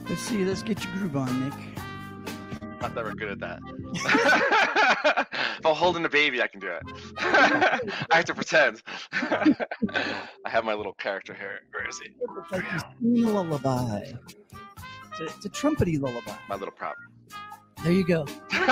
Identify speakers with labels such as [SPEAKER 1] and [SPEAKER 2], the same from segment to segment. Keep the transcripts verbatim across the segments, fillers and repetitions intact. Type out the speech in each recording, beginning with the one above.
[SPEAKER 1] Let's see. Let's get your groove on, Nick.
[SPEAKER 2] Not that we're good at that. If I'm holding a baby, I can do it. I have to pretend. I have my little character here. Where is he?
[SPEAKER 1] It's like you're singing a lullaby. It's a, it's a trumpety lullaby.
[SPEAKER 2] My little prop.
[SPEAKER 1] There you go.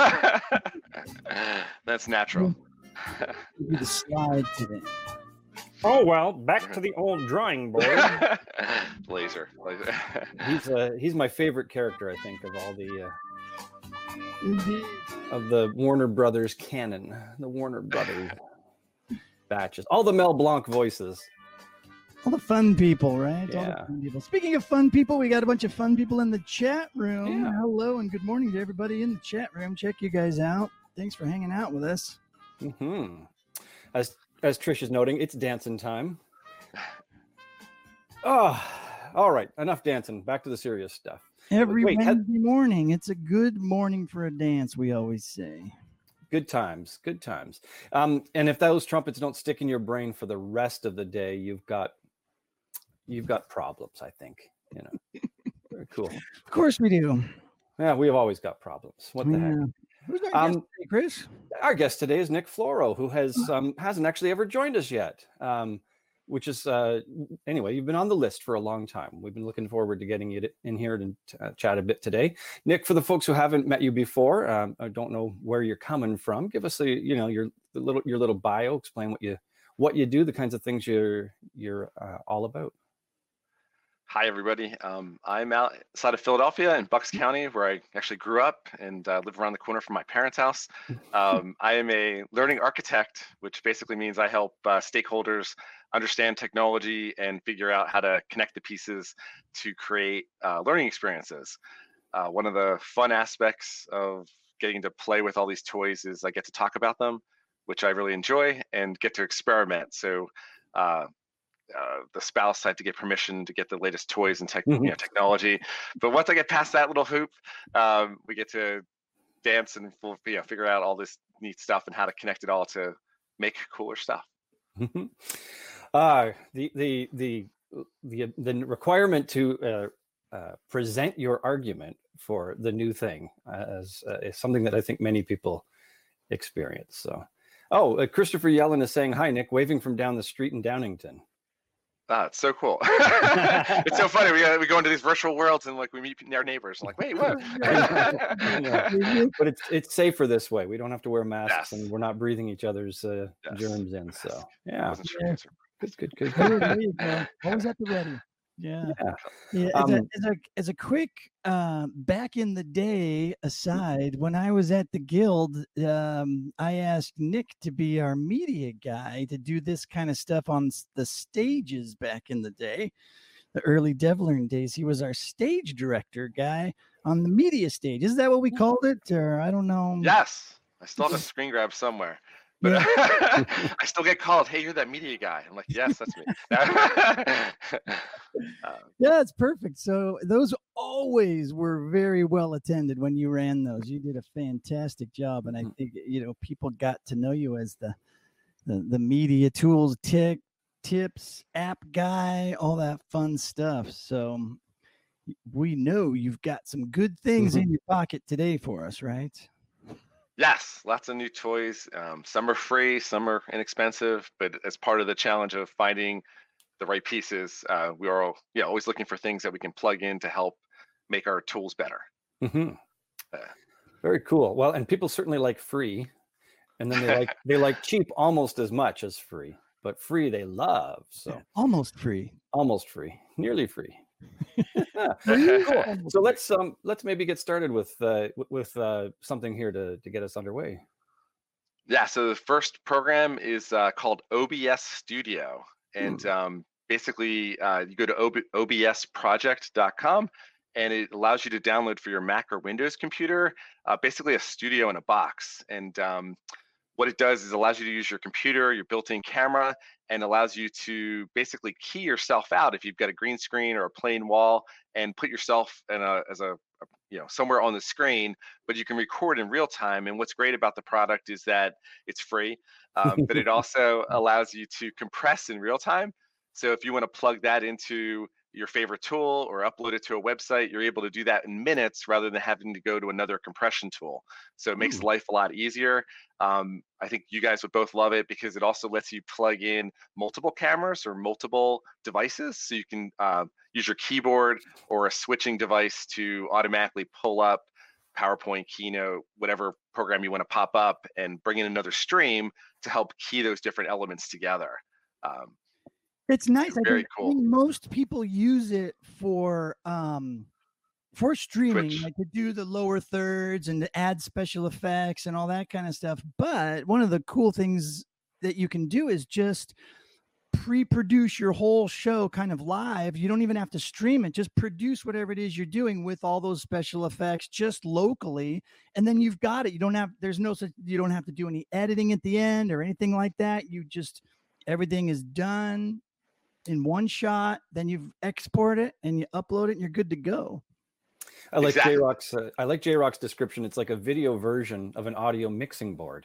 [SPEAKER 2] That's natural.
[SPEAKER 1] Give you the slide today.
[SPEAKER 3] Oh, well, back to the old drawing board.
[SPEAKER 2] Laser. Laser.
[SPEAKER 3] He's uh, he's my favorite character, I think, of all the uh,
[SPEAKER 1] Indeed.
[SPEAKER 3] of the Warner Brothers canon, the Warner Brothers batches, all the Mel Blanc voices.
[SPEAKER 1] All the fun people, right? All
[SPEAKER 3] Yeah.
[SPEAKER 1] the fun people. Speaking of fun people, we got a bunch of fun people in the chat room.
[SPEAKER 3] Yeah.
[SPEAKER 1] Hello and good morning to everybody in the chat room. Check you guys out. Thanks for hanging out with us.
[SPEAKER 3] Mm-hmm. As as Trish is noting, it's dancing time. Oh, all right. Enough dancing. Back to the serious stuff.
[SPEAKER 1] Every
[SPEAKER 3] Wait, had-
[SPEAKER 1] Wednesday morning, it's a good morning for a dance, we always say.
[SPEAKER 3] Good times, good times. Um, and if those trumpets don't stick in your brain for the rest of the day, you've got you've got problems, I think. You know. Very cool.
[SPEAKER 1] Of course we do.
[SPEAKER 3] Yeah, we have always got problems. What the heck?
[SPEAKER 1] Yeah. Who's our
[SPEAKER 3] Um,
[SPEAKER 1] guest today, Chris?
[SPEAKER 3] Our guest today is Nick Floro, who has um, hasn't actually ever joined us yet. Um, which is uh, anyway, you've been on the list for a long time. We've been looking forward to getting you to, in here and uh, chat a bit today. Nick, for the folks who haven't met you before, um, I don't know where you're coming from. Give us a you know your the little your little bio. Explain what you what you do, the kinds of things you're you're uh, all about.
[SPEAKER 2] Hi, everybody. Um, I'm outside of Philadelphia in Bucks County, where I actually grew up and uh, live around the corner from my parents' house. Um, I am a learning architect, which basically means I help uh, stakeholders understand technology and figure out how to connect the pieces to create uh, learning experiences. Uh, one of the fun aspects of getting to play with all these toys is I get to talk about them, which I really enjoy, and get to experiment. So. Uh, Uh, the spouse had to get permission to get the latest toys and tech, you know, technology. But once I get past that little hoop, um, we get to dance and you know, figure out all this neat stuff and how to connect it all to make cooler stuff.
[SPEAKER 3] uh, the, the, the, the, the requirement to uh, uh, present your argument for the new thing uh, as, uh, is something that I think many people experience. So, oh, uh, Christopher Yellen is saying, hi, Nick, waving from down the street in Downington.
[SPEAKER 2] Ah, it's so cool. It's so funny. We uh, we go into these virtual worlds and like we meet our neighbors. I'm like, wait, what?
[SPEAKER 3] Yeah. But it's it's safer this way. We don't have to wear masks,
[SPEAKER 2] Yes.
[SPEAKER 3] and we're not breathing each other's uh,
[SPEAKER 2] Yes.
[SPEAKER 3] germs in. So
[SPEAKER 2] I
[SPEAKER 3] yeah,
[SPEAKER 2] wasn't sure.
[SPEAKER 1] Yeah.
[SPEAKER 2] Answer.
[SPEAKER 3] good, good, good.
[SPEAKER 1] Oh, there you go. Always at the ready. Yeah.
[SPEAKER 3] Yeah.
[SPEAKER 1] Yeah, as, a,
[SPEAKER 3] Um,
[SPEAKER 1] as, a, as a quick uh, back in the day aside, when I was at the Guild, um, I asked Nick to be our media guy to do this kind of stuff on s- the stages back in the day, the early DevLearn days. He was our stage director guy on the media stage. Is that what we called it? Or I don't know.
[SPEAKER 2] Yes, I still have a screen grab somewhere. But I still get called, hey, you're that media guy. I'm like, yes, that's me. uh,
[SPEAKER 1] Yeah, it's perfect. So those always were very well attended when you ran those. You did a fantastic job, and I think you know people got to know you as the the, the media tools, tech tips, app guy, all that fun stuff. So we know you've got some good things
[SPEAKER 3] Mhm.
[SPEAKER 1] in your pocket today for us, right?
[SPEAKER 2] Yes, lots of new toys. Um, some are free, some are inexpensive, but as part of the challenge of finding the right pieces, uh, we are all, yeah, always looking for things that we can plug in to help make our tools better.
[SPEAKER 3] hmm
[SPEAKER 2] Uh,
[SPEAKER 3] Very cool. Well, and people certainly like free, and then they like they like cheap almost as much as free, but free they love. So
[SPEAKER 1] Almost free.
[SPEAKER 3] almost free, nearly free. Yeah. Cool. So let's um let's maybe get started with uh w- with uh something here to to get us underway.
[SPEAKER 2] Yeah, so the first program is uh, called O B S Studio. And um, basically, uh, you go to O B- O B S project dot com, and it allows you to download for your Mac or Windows computer, uh, basically a studio in a box. And um, what it does is allows you to use your computer, your built-in camera, and allows you to basically key yourself out if you've got a green screen or a plain wall, and put yourself in a, as a, a you know somewhere on the screen, but you can record in real time. And what's great about the product is that it's free, um, but it also allows you to compress in real time. So if you want to plug that into your favorite tool or upload it to a website, you're able to do that in minutes rather than having to go to another compression tool. So it makes
[SPEAKER 3] Ooh.
[SPEAKER 2] life a lot easier. Um, I think you guys would both love it because it also lets you plug in multiple cameras or multiple devices. So you can uh, use your keyboard or a switching device to automatically pull up PowerPoint, Keynote, whatever program you want to pop up, and bring in another stream to help key those different elements together. Um,
[SPEAKER 1] it's nice.
[SPEAKER 2] it's
[SPEAKER 1] I
[SPEAKER 2] very
[SPEAKER 1] think,
[SPEAKER 2] cool.
[SPEAKER 1] I think most people use it for um, for streaming,
[SPEAKER 2] Twitch.
[SPEAKER 1] like to do the lower thirds and to add special effects and all that kind of stuff. But one of the cool things that you can do is just pre-produce your whole show kind of live. You don't even have to stream it. Just produce whatever it is you're doing with all those special effects just locally, and then you've got it. You don't have there's no such you don't have to do any editing at the end or anything like that. You just everything is done in one shot, then you export it and you upload it and you're good to go.
[SPEAKER 3] I like
[SPEAKER 2] Exactly.
[SPEAKER 3] J-Rock's uh, I like J-Rock's description. It's like a video version of an audio mixing board.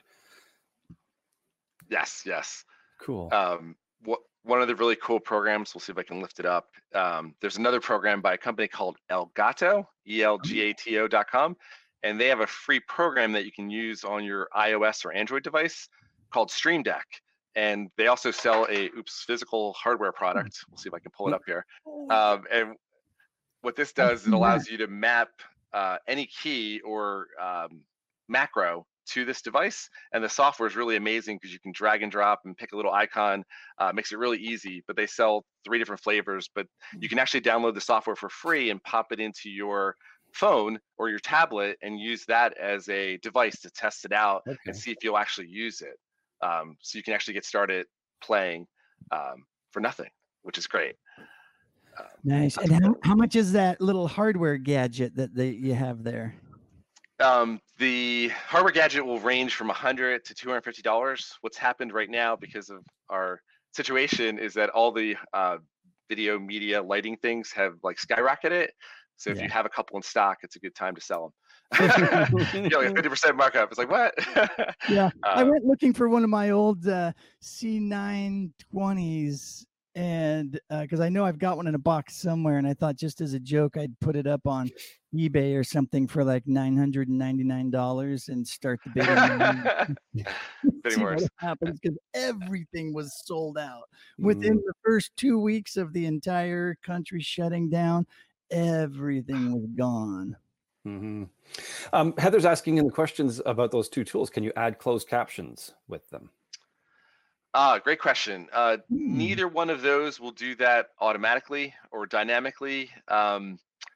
[SPEAKER 2] Yes, yes.
[SPEAKER 3] Cool.
[SPEAKER 2] Um, what, one of the really cool programs, we'll see if I can lift it up. Um, there's another program by a company called Elgato, E L G A T O dot com, and they have a free program that you can use on your iOS or Android device called Stream Deck. And they also sell a oops physical hardware product. We'll see if I can pull it up here. Um, and what this does, it allows you to map uh, any key or um, macro to this device, and the software is really amazing because you can drag and drop and pick a little icon. Uh, makes it really easy. But they sell three different flavors, but you can actually download the software for free and pop it into your phone or your tablet and use that as a device to test it out
[SPEAKER 3] Okay.
[SPEAKER 2] and see if you'll actually use it. Um, so you can actually get started playing um, for nothing, which is great. Um,
[SPEAKER 1] Nice. And how, how much is that little hardware gadget that they, you have there?
[SPEAKER 2] Um, the hardware gadget will range from one hundred to two hundred fifty dollars. What's happened right now because of our situation is that all the uh, video media lighting things have like skyrocketed. So if
[SPEAKER 1] Yeah.
[SPEAKER 2] you have a couple in stock, it's a good time to sell them. You know, like fifty percent markup. It's like, what?
[SPEAKER 1] Yeah. I
[SPEAKER 2] Um,
[SPEAKER 1] went looking for one of my old uh, C nine twenties, and because I know I've got one in a box somewhere, and I thought just as a joke I'd put it up on eBay or something for like nine hundred ninety-nine dollars and start the bidding.
[SPEAKER 2] Bidding
[SPEAKER 1] See
[SPEAKER 2] wars.
[SPEAKER 1] what happens, because everything was sold out within the first two weeks of the entire country shutting down. Everything was gone.
[SPEAKER 3] Mm-hmm. Um, Heather's asking in the questions about those two tools. Can you add closed captions with them?
[SPEAKER 2] Ah, great question. Uh,
[SPEAKER 1] Hmm.
[SPEAKER 2] neither one of those will do that automatically or dynamically. Um,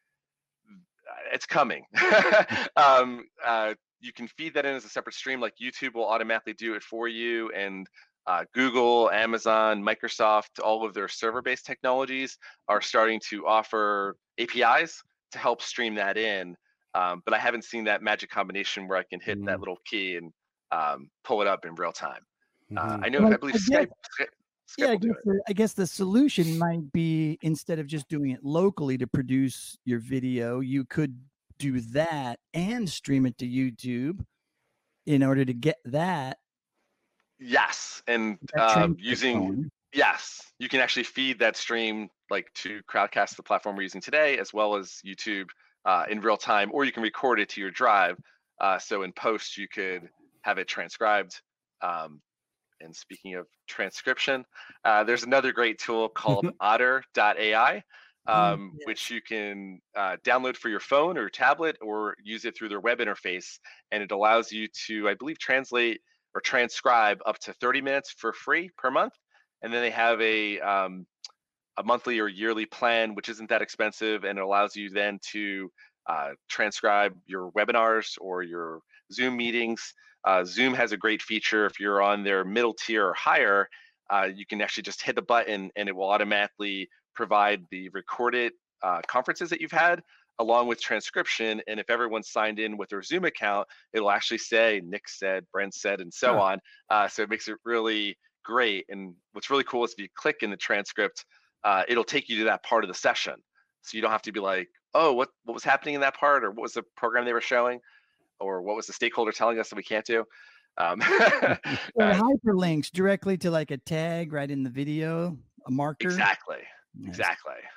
[SPEAKER 2] it's coming. um, uh, you can feed that in as a separate stream, like YouTube will automatically do it for you, and uh, Google, Amazon, Microsoft, all of their server-based technologies are starting to offer A P Is to help stream that in. Um, but I haven't seen that magic combination where I can hit that
[SPEAKER 3] Mm.
[SPEAKER 2] little key and um, pull it up in real time. Uh,
[SPEAKER 3] Mhm.
[SPEAKER 2] I know,
[SPEAKER 1] Well,
[SPEAKER 2] I believe
[SPEAKER 1] I
[SPEAKER 2] Skype,
[SPEAKER 1] guess-
[SPEAKER 2] Skype, Skype
[SPEAKER 1] Yeah, I
[SPEAKER 2] will do
[SPEAKER 1] guess,
[SPEAKER 2] it.
[SPEAKER 1] the, I guess the solution might be, instead of just doing it locally to produce your video, you could do that and stream it to YouTube in order to get that.
[SPEAKER 2] Yes, and
[SPEAKER 1] that
[SPEAKER 2] uh,
[SPEAKER 1] transcript
[SPEAKER 2] using
[SPEAKER 1] going.
[SPEAKER 2] yes, you can actually feed that stream like to Crowdcast, the platform we're using today, as well as YouTube uh, in real time, or you can record it to your drive. Uh, so in post, you could have it transcribed. Um, and speaking of transcription, uh, there's another great tool called Otter dot A I, um,
[SPEAKER 1] yes.
[SPEAKER 2] which you can uh, download for your phone or tablet, or use it through their web interface, and it allows you to, I believe, translate or transcribe up to thirty minutes for free per month. And then they have a um, a monthly or yearly plan, which isn't that expensive, and it allows you then to uh, transcribe your webinars or your Zoom meetings. Uh, Zoom has a great feature. If you're on their middle tier or higher, uh, you can actually just hit the button and it will automatically provide the recorded uh, conferences that you've had along with transcription. And if everyone's signed in with their Zoom account, it'll actually say Nick said, Brent said, and so
[SPEAKER 3] Huh.
[SPEAKER 2] on. Uh, so it makes it really great. And what's really cool is if you click in the transcript, uh, it'll take you to that part of the session. So you don't have to be like, oh, what, what was happening in that part? Or what was the program they were showing? Or what was the stakeholder telling us that we can't do? Um,
[SPEAKER 1] Or
[SPEAKER 2] uh,
[SPEAKER 1] hyperlinks directly to like a tag right in the video, a marker.
[SPEAKER 2] exactly,
[SPEAKER 1] Nice.
[SPEAKER 2] exactly.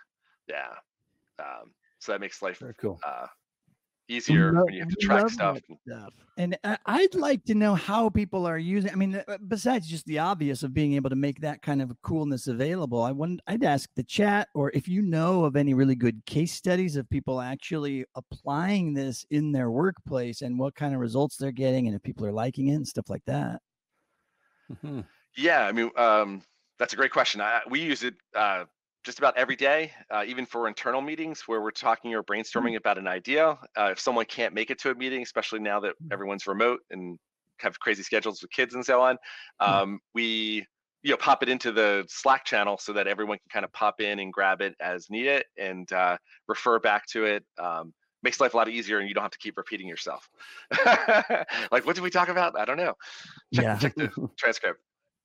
[SPEAKER 2] Yeah. Um, so that makes life
[SPEAKER 3] Very cool.
[SPEAKER 2] uh, easier
[SPEAKER 1] Lo-
[SPEAKER 2] when you have to
[SPEAKER 1] we
[SPEAKER 2] track
[SPEAKER 1] love
[SPEAKER 2] stuff.
[SPEAKER 1] that stuff. And I- I'd like to know how people are using. I mean, uh, besides just the obvious of being able to make that kind of coolness available, I wouldn't. I'd ask the chat, or if you know of any really good case studies of people actually applying this in their workplace and what kind of results they're getting, and if people are liking it and stuff like that.
[SPEAKER 3] Mm-hmm.
[SPEAKER 2] Yeah, I mean, um, that's a great question. I, we use it uh, just about every day, uh, even for internal meetings where we're talking or brainstorming about an idea. Uh, if someone can't make it to a meeting, especially now that everyone's remote and have crazy schedules with kids and so on, um, we you know pop it into the Slack channel so that everyone can kind of pop in and grab it as needed and uh, refer back to it. Um, makes life a lot easier, and you don't have to keep repeating yourself. Like, what did we talk about? I don't know. Check,
[SPEAKER 1] Yeah.
[SPEAKER 2] check the transcript.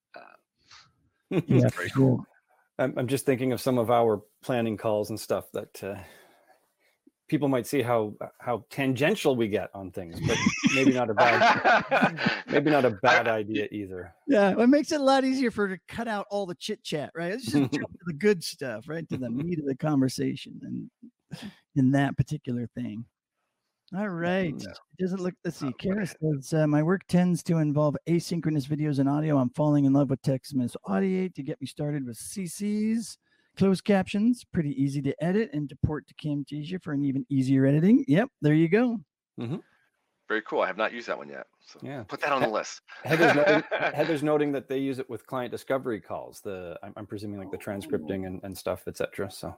[SPEAKER 2] Uh,
[SPEAKER 1] Yeah,
[SPEAKER 2] very
[SPEAKER 1] cool.
[SPEAKER 3] I'm, I'm just thinking of some of our planning calls and stuff that uh, people might see how how tangential we get on things, but maybe not a bad maybe not a bad idea either.
[SPEAKER 1] Yeah, it makes it a lot easier for to cut out all the chit chat, right? Let's just jump to the good stuff, right? To the meat of the conversation and in that particular thing. All right.
[SPEAKER 3] Yeah.
[SPEAKER 1] It doesn't look, let's see.
[SPEAKER 2] Oh,
[SPEAKER 1] Kara says, uh, my work tends to involve asynchronous videos and audio. I'm falling in love with TextMesh Audiate to get me started with C Cs. Closed captions, pretty easy to edit and to port to Camtasia for an even easier editing. Yep, there you go.
[SPEAKER 3] Mm-hmm.
[SPEAKER 2] Very cool. I have not used that one yet. So
[SPEAKER 3] Yeah.
[SPEAKER 2] put that on the list.
[SPEAKER 3] Heather's noting, Heather's noting that they use it with client discovery calls. The I'm, I'm presuming like the transcripting and, and stuff, et cetera. So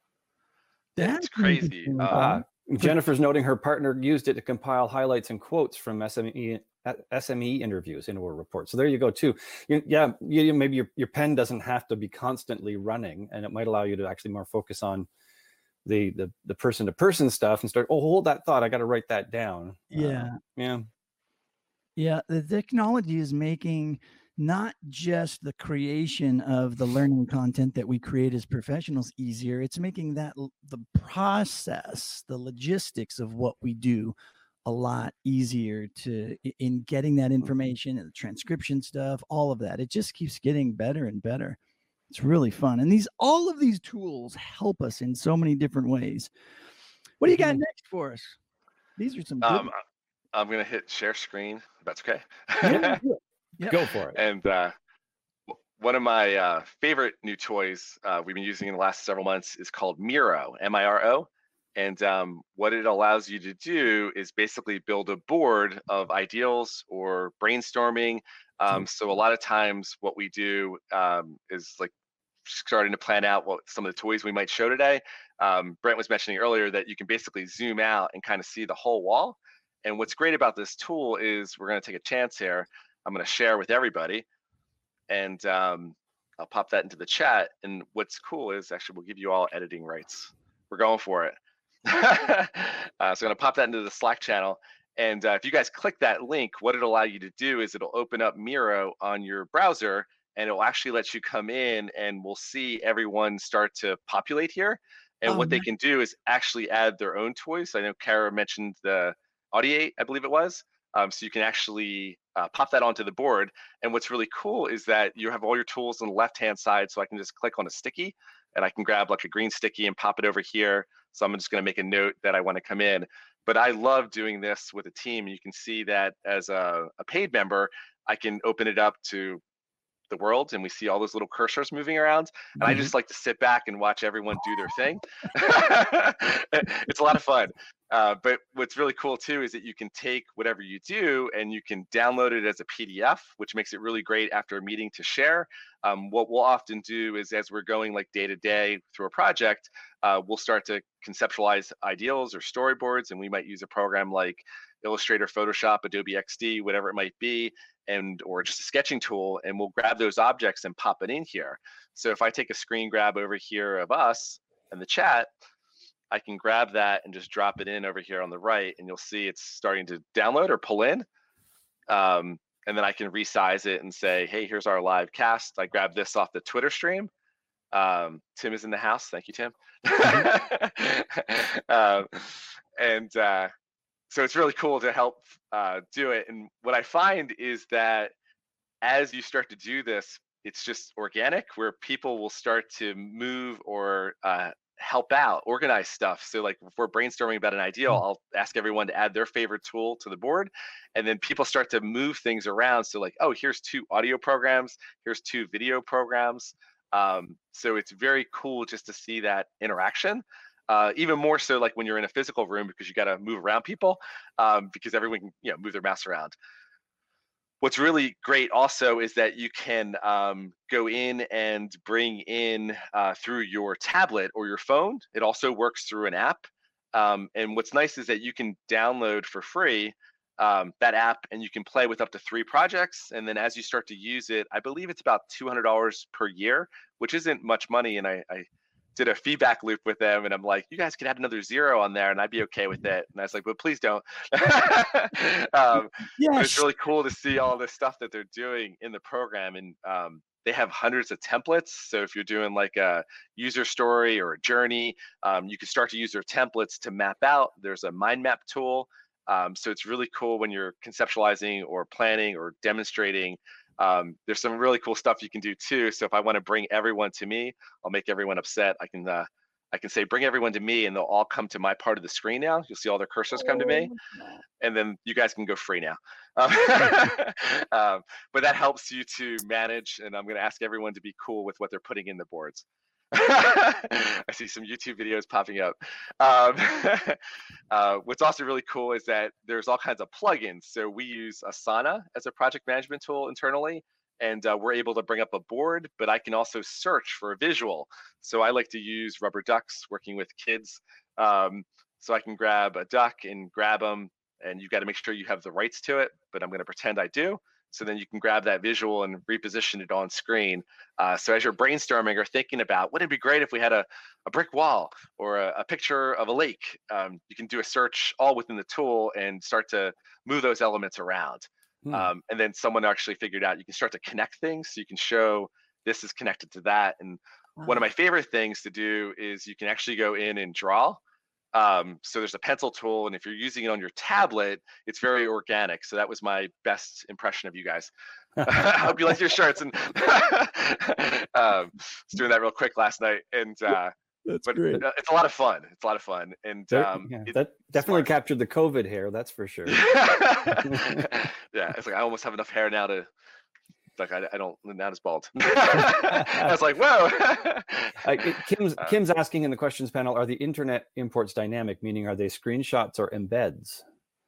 [SPEAKER 2] That's crazy.
[SPEAKER 1] interesting.
[SPEAKER 3] uh, Jennifer's noting her partner used it to compile highlights and quotes from S M E S M E interviews into a report. So there you go too. You, yeah, you, maybe your, your pen doesn't have to be constantly running, and it might allow you to actually more focus on the the the person to person stuff and start. Oh, hold that thought. I got to write that down.
[SPEAKER 1] Yeah.
[SPEAKER 3] Uh, yeah.
[SPEAKER 1] Yeah, the technology is making not just the creation of the learning content that we create as professionals easier, it's making that l- the process, the logistics of what we do a lot easier to i- in getting that information and the transcription stuff, all of that. It just keeps getting better and better. It's really fun. And these all of these tools help us in so many different ways. What do you got
[SPEAKER 3] Mhm.
[SPEAKER 1] next for us? These are some good
[SPEAKER 2] Um, I'm going to hit share screen, if that's okay.
[SPEAKER 1] Yeah, do it. Yeah.
[SPEAKER 3] Go for it.
[SPEAKER 2] And uh, w- one of my uh, favorite new toys uh, we've been using in the last several months is called Miro, M I R O. And um, what it allows you to do is basically build a board of ideals or brainstorming. Um, so a lot of times what we do um, is like starting to plan out what some of the toys we might show today. Um, Brent was mentioning earlier that you can basically zoom out and kind of see the whole wall. And what's great about this tool is we're going to take a chance here. I'm going to share with everybody, and um, I'll pop that into the chat. And what's cool is actually we'll give you all editing rights. We're going for it. uh, so I'm going to pop that into the Slack channel. And uh, if you guys click that link, what it'll allow you to do is it'll open up Miro on your browser, and it'll actually let you come in, and we'll see everyone start to populate here. And
[SPEAKER 1] Oh,
[SPEAKER 2] what they
[SPEAKER 1] nice.
[SPEAKER 2] can do is actually add their own toys. I know Kara mentioned the Audiate, I believe it was. Um, so you can actually uh, pop that onto the board. And what's really cool is that you have all your tools on the left-hand side. So I can just click on a sticky, and I can grab like a green sticky and pop it over here. So I'm just going to make a note that I want to come in. But I love doing this with a team. You can see that as a, a paid member, I can open it up to the world, and we see all those little cursors moving around, and I just like to sit back and watch everyone do their thing. It's a lot of fun. Uh, but what's really cool too is that you can take whatever you do and you can download it as a P D F, which makes it really great after a meeting to share. Um, what we'll often do is as we're going like day to day through a project, uh, we'll start to conceptualize ideals or storyboards, and we might use a program like Illustrator, Photoshop, Adobe X D, whatever it might be, and or just a sketching tool, and we'll grab those objects and pop it in here. So if I take a screen grab over here of us in the chat, I can grab that and just drop it in over here on the right, and you'll see it's starting to download or pull in. Um, and then I can resize it and say, hey, here's our live cast. I grabbed this off the Twitter stream. Um, Tim is in the house. Thank you, Tim. um, and uh, so it's really cool to help uh, do it. And what I find is that as you start to do this, it's just organic, where people will start to move or uh, help out, organize stuff. So like if we're brainstorming about an idea, I'll ask everyone to add their favorite tool to the board, and then people start to move things around. So like, oh, here's two audio programs, here's two video programs. Um, so it's very cool just to see that interaction. Uh, even more so like when you're in a physical room, because you got to move around people, um, because everyone can, you know, move their mouse around. What's really great also is that you can um, go in and bring in uh, through your tablet or your phone. It also works through an app. Um, and what's nice is that you can download for free um, that app, and you can play with up to three projects. And then as you start to use it, I believe it's about two hundred dollars per year, which isn't much money. And I, I did a feedback loop with them, and I'm like, you guys could add another zero on there and I'd be okay with it. And I was like, but please don't. um,
[SPEAKER 1] Yeah,
[SPEAKER 2] but it's really cool to see all this stuff that they're doing in the program. And um, they have hundreds of templates. So if you're doing like a user story or a journey, um, you can start to use their templates to map out. There's a mind map tool. Um, so it's really cool when you're conceptualizing or planning or demonstrating. Um, there's some really cool stuff you can do too. So if I want to bring everyone to me, I'll make everyone upset. I can uh, I can say, bring everyone to me, and they'll all come to my part of the screen now. You'll see all their cursors come to me, and then you guys can go free now. Um, um, but that helps you to manage, and I'm going to ask everyone to be cool with what they're putting in the boards. I see some YouTube videos popping up. Um, uh, what's also really cool is that there's all kinds of plugins. So we use Asana as a project management tool internally, and uh, we're able to bring up a board, but I can also search for a visual. So I like to use rubber ducks working with kids. Um, so I can grab a duck and grab them, and you've got to make sure you have the rights to it, but I'm going to pretend I do. So then you can grab that visual and reposition it on screen. Uh, so as you're brainstorming or thinking about, wouldn't it be great if we had a, a brick wall or a, a picture of a lake? Um, you can do a search all within the tool and start to move those elements around. Hmm. Um, and then someone actually figured out you can start to connect things. So you can show this is connected to that. And wow. One of my favorite things to do is you can actually go in and draw. Um, so there's a pencil tool, and if you're using it on your tablet, it's very organic. So that was my best impression of you guys. I hope you like your shirts. And um, was doing that real quick last night, and uh,
[SPEAKER 1] that's
[SPEAKER 2] but
[SPEAKER 1] great.
[SPEAKER 2] It's a lot of fun. It's a lot of fun, and um,
[SPEAKER 3] yeah, that definitely
[SPEAKER 2] smart.
[SPEAKER 3] captured the COVID hair. That's for sure.
[SPEAKER 2] Yeah, it's like I almost have enough hair now to. Like I, I don't, not as bald. I was like, whoa.
[SPEAKER 3] uh, Kim's, Kim's asking in the questions panel, are the internet imports dynamic, meaning are they screenshots or embeds?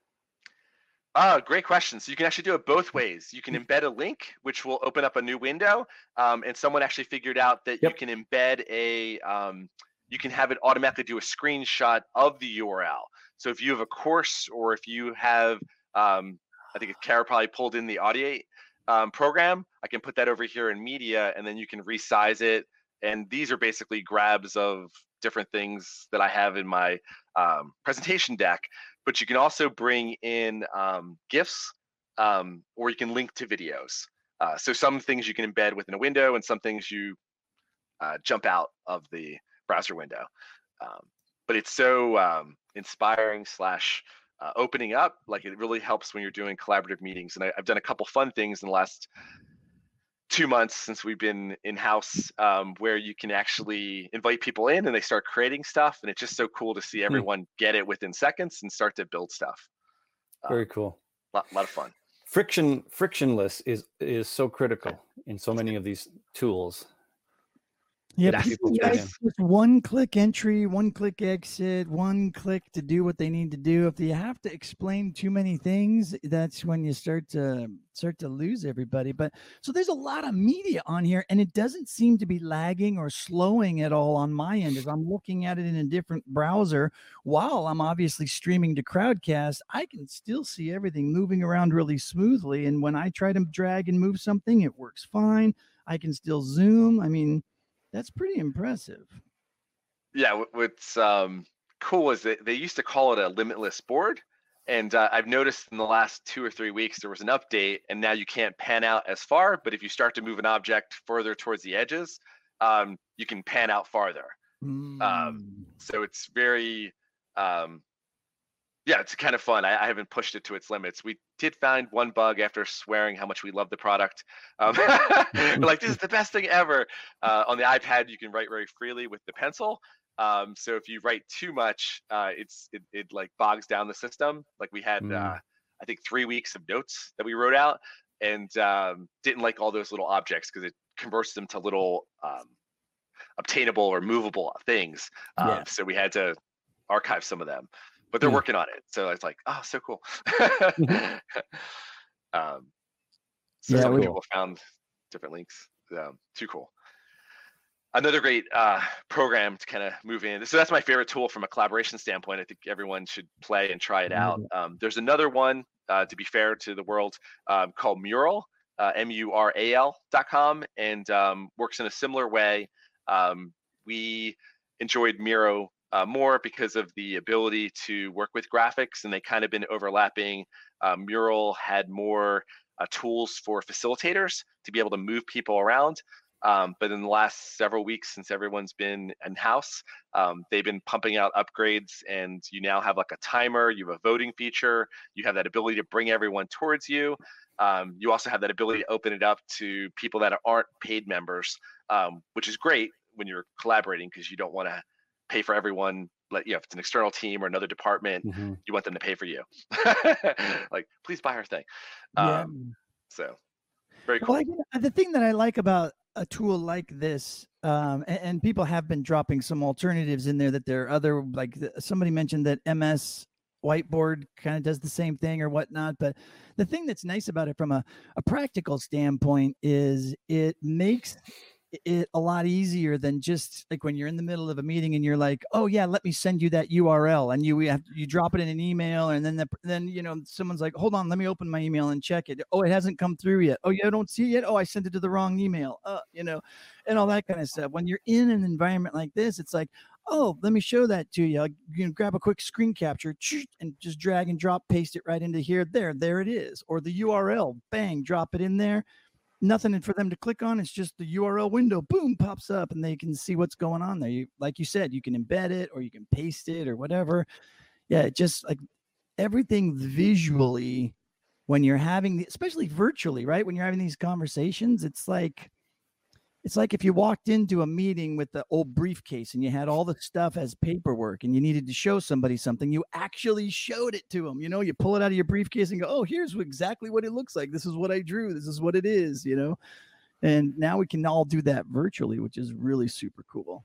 [SPEAKER 2] Oh, great question. So you can actually do it both ways. You can embed a link, which will open up a new window. Um, and someone actually figured out that yep. you can embed a, um, you can have it automatically do a screenshot of the U R L. So if you have a course, or if you have, um, I think Kara probably pulled in the audio Um, program, I can put that over here in media, and then you can resize it. And these are basically grabs of different things that I have in my um, presentation deck. But you can also bring in um, GIFs, um, or you can link to videos. Uh, so some things you can embed within a window, and some things you uh, jump out of the browser window. Um, but it's so um, inspiring slash Uh, opening up, like it really helps when you're doing collaborative meetings. And I, I've done a couple fun things in the last two months since we've been in-house, um, where you can actually invite people in and they start creating stuff. And it's just so cool to see everyone hmm. get it within seconds and start to build stuff.
[SPEAKER 3] Very
[SPEAKER 2] um,
[SPEAKER 3] cool.
[SPEAKER 2] A lot, lot of fun.
[SPEAKER 3] Friction, frictionless is, is so critical in so many of these tools.
[SPEAKER 1] Yeah, people like just one click entry, one click exit, one click to do what they need to do. If you have to explain too many things, that's when you start to start to lose everybody. But so there's a lot of media on here, and it doesn't seem to be lagging or slowing at all on my end. As I'm looking at it in a different browser, while I'm obviously streaming to Crowdcast, I can still see everything moving around really smoothly. And when I try to drag and move something, it works fine. I can still zoom. I mean, that's pretty impressive.
[SPEAKER 2] Yeah, what's um, cool is that they used to call it a limitless board. And uh, I've noticed in the last two or three weeks, there was an update, and now you can't pan out as far. But if you start to move an object further towards the edges, um, you can pan out farther. Mm. Um, so it's very, um, Yeah, it's kind of fun. I, I haven't pushed it to its limits. We did find one bug after swearing how much we love the product. Um, we're like, this is the best thing ever. Uh, on the iPad, you can write very freely with the pencil. Um, so if you write too much, uh, it's it, it like bogs down the system. Like we had,
[SPEAKER 3] Mm.
[SPEAKER 2] uh, I think, three weeks of notes that we wrote out, and um, didn't like all those little objects because it converts them to little um, obtainable or movable things. Um,
[SPEAKER 1] Yeah.
[SPEAKER 2] So we had to archive some of them, but they're
[SPEAKER 3] Hmm.
[SPEAKER 2] working on it. So it's like, oh, so cool. um, so
[SPEAKER 1] Yeah,
[SPEAKER 2] some
[SPEAKER 1] we-
[SPEAKER 2] people found different links. Um, too cool. Another great uh, program to kind of move in. So that's my favorite tool from a collaboration standpoint. I think everyone should play and try it out. Um, there's another one, uh, to be fair to the world, um, called Mural, uh, M U R A L dot com, and um, works in a similar way. Um, we enjoyed Miro uh, more because of the ability to work with graphics, and they kind of been overlapping. Uh, Mural had more uh, tools for facilitators to be able to move people around. Um, but in the last several weeks, since everyone's been in-house, um, they've been pumping out upgrades, and you now have like a timer, you have a voting feature, you have that ability to bring everyone towards you. Um, you also have that ability to open it up to people that aren't paid members, um, which is great when you're collaborating because you don't want to pay for everyone. Like, you know, if it's an external team or another department,
[SPEAKER 3] Mhm.
[SPEAKER 2] you want them to pay for you. Like, please buy our thing.
[SPEAKER 1] Yeah.
[SPEAKER 2] Um, so very cool.
[SPEAKER 1] Well, I, uh, the thing that I like about a tool like this, um, and, and people have been dropping some alternatives in there that there are other, like the, somebody mentioned that M S Whiteboard kind of does the same thing or whatnot. But the thing that's nice about it from a, a practical standpoint is it makes it a lot easier than just like when you're in the middle of a meeting and you're like, oh yeah, let me send you that U R L, and you we have you drop it in an email, and then the, then you know someone's like, hold on, let me open my email and check it. Oh, it hasn't come through yet. Oh yeah, I don't see it yet. Oh, I sent it to the wrong email. Uh, you know, and all that kind of stuff. When you're in an environment like this, it's like, oh, let me show that to you. You know, grab a quick screen capture and just drag and drop, paste it right into here. There, there it is. Or the U R L, bang, drop it in there. Nothing for them to click on. It's just the U R L window, boom, pops up, and they can see what's going on there. You, like you said, you can embed it or you can paste it or whatever. Yeah, it just like everything visually when you're having the, especially virtually, right? When you're having these conversations, it's like it's like if you walked into a meeting with the old briefcase and you had all the stuff as paperwork and you needed to show somebody something, you actually showed it to them. You know, you pull it out of your briefcase and go, oh, here's exactly what it looks like. This is what I drew. This is what it is, you know? And now we can all do that virtually, which is really super cool.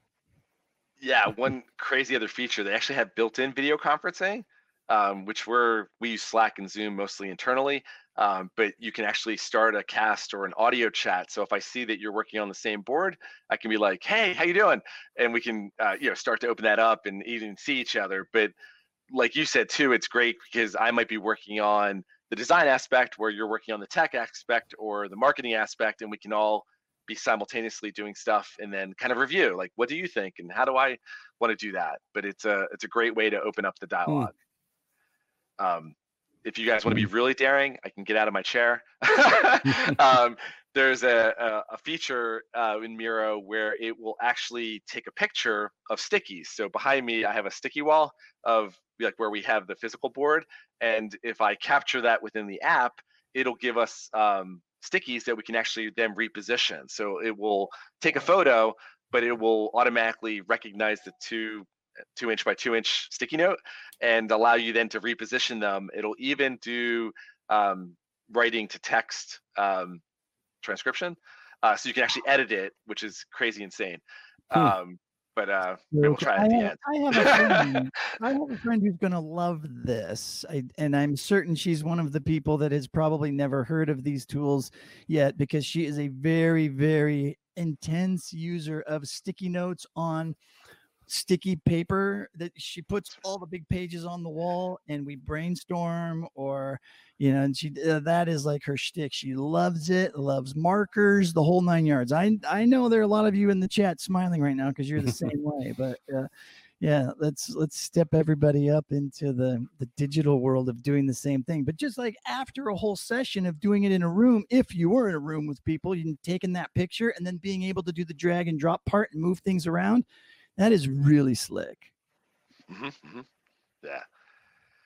[SPEAKER 2] Yeah, one crazy other feature, they actually have built-in video conferencing, um, which we're, we use Slack and Zoom mostly internally, um, but you can actually start a cast or an audio chat. So if I see that you're working on the same board, I can be like, hey, how you doing? And we can, uh, you know, start to open that up and even see each other. But like you said too, it's great because I might be working on the design aspect where you're working on the tech aspect or the marketing aspect, and we can all be simultaneously doing stuff and then kind of review, like, what do you think and how do I want to do that? But it's a it's a great way to open up the dialogue. Mm. Um, if you guys want to be really daring, I can get out of my chair. um, there's a, a, a feature uh, in Miro where it will actually take a picture of stickies. So behind me, I have a sticky wall of like where we have the physical board. And if I capture that within the app, it'll give us um, stickies that we can actually then reposition. So it will take a photo, but it will automatically recognize the two two inch by two inch sticky note and allow you then to reposition them. It'll even do um, writing to text um, transcription. Uh, so you can actually edit it, which is crazy insane. Hmm. Um, but uh, we will try it at the end.
[SPEAKER 1] I have a friend, I have a friend who's going to love this. I, and I'm certain she's one of the people that has probably never heard of these tools yet because she is a very, very intense user of sticky notes on sticky paper that she puts all the big pages on the wall and we brainstorm or, you know, and she, uh, that is like her shtick. She loves it, loves markers, the whole nine yards. I, I know there are a lot of you in the chat smiling right now because you're the same way, but uh, yeah, let's, let's step everybody up into the, the digital world of doing the same thing. But just like after a whole session of doing it in a room, if you were in a room with people, you taking that picture and then being able to do the drag and drop part and move things around, that is really slick.
[SPEAKER 2] Mm-hmm, mm-hmm. Yeah.